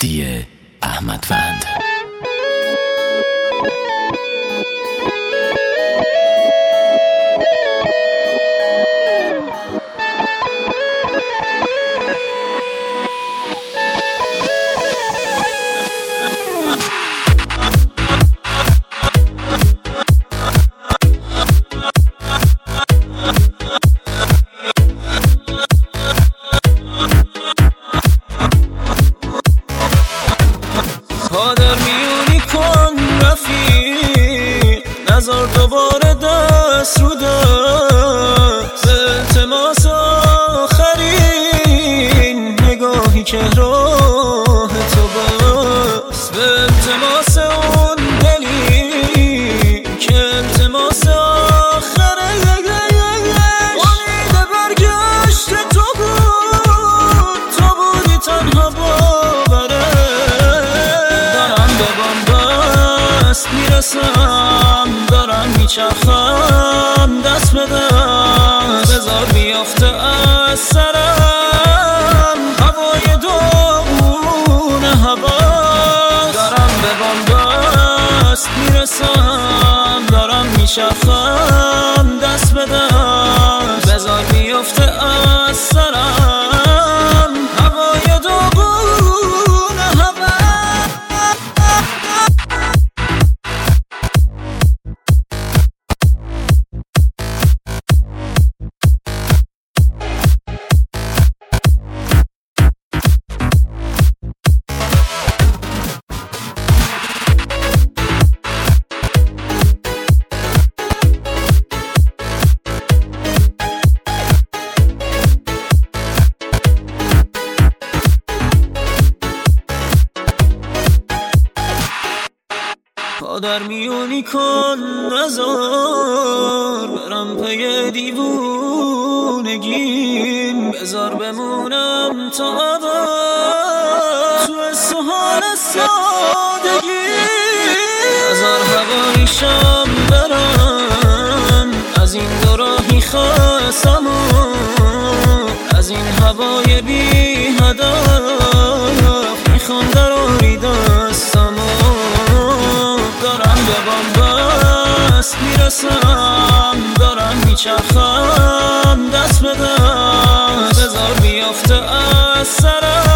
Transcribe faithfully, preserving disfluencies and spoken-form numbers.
مهدی احمدوند. پادر میونی کن رفیق، نزار دوباره دست رو دست. به التماس آخرین نگاهی که راه تو بست، به التماس اون دلی که التماس آخره. امید برگشت تو بود، تو بودی تنها باوره. میرسم دارم میچرخم، دست به دست بذار بیافته از سرم هوای داغون هوا. دارم به بنبست میرسم، دارم میچرخم، دست به دست بذار بیافته از سرم هوای داغون هوا. پادر میونی کن نزار برم پی دیوونگیم، بذار بمونم تا ابد تو سوهان سادگی. بذار هوایشم برم از این دو راهی خستم، از این هوای بی هدف میخوام دراری دستم. دارم به بنبست میرسم، دارم میچرخم، دست به دست بذار بیافته از سرم